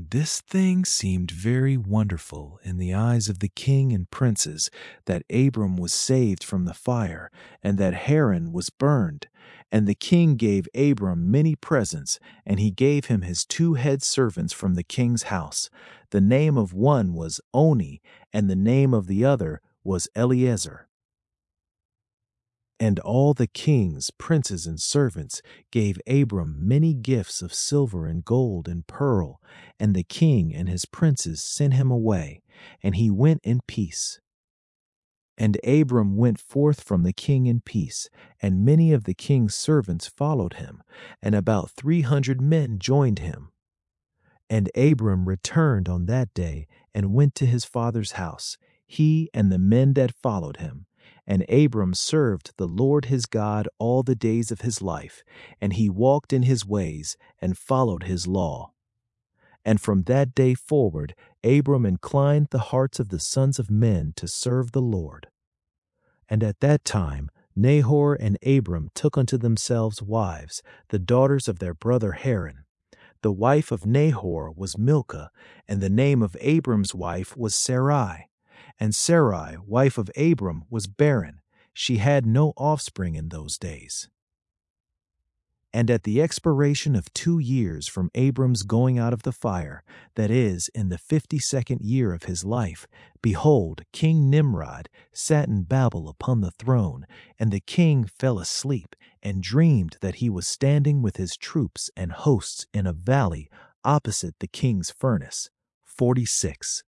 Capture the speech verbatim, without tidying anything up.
And this thing seemed very wonderful in the eyes of the king and princes, that Abram was saved from the fire, and that Haran was burned. And the king gave Abram many presents, and he gave him his two head servants from the king's house. The name of one was Oni, and the name of the other was Eliezer. And all the kings, princes, and servants gave Abram many gifts of silver and gold and pearl, and the king and his princes sent him away, and he went in peace. And Abram went forth from the king in peace, and many of the king's servants followed him, and about three hundred men joined him. And Abram returned on that day, and went to his father's house, he and the men that followed him. And Abram served the Lord his God all the days of his life, and he walked in his ways, and followed his law. And from that day forward Abram inclined the hearts of the sons of men to serve the Lord. And at that time Nahor and Abram took unto themselves wives, the daughters of their brother Haran. The wife of Nahor was Milcah, and the name of Abram's wife was Sarai. And Sarai, wife of Abram, was barren. She had no offspring in those days. And at the expiration of two years from Abram's going out of the fire, that is, in the fifty-second year of his life, behold, King Nimrod sat in Babel upon the throne, and the king fell asleep, and dreamed that he was standing with his troops and hosts in a valley opposite the king's furnace. forty-six.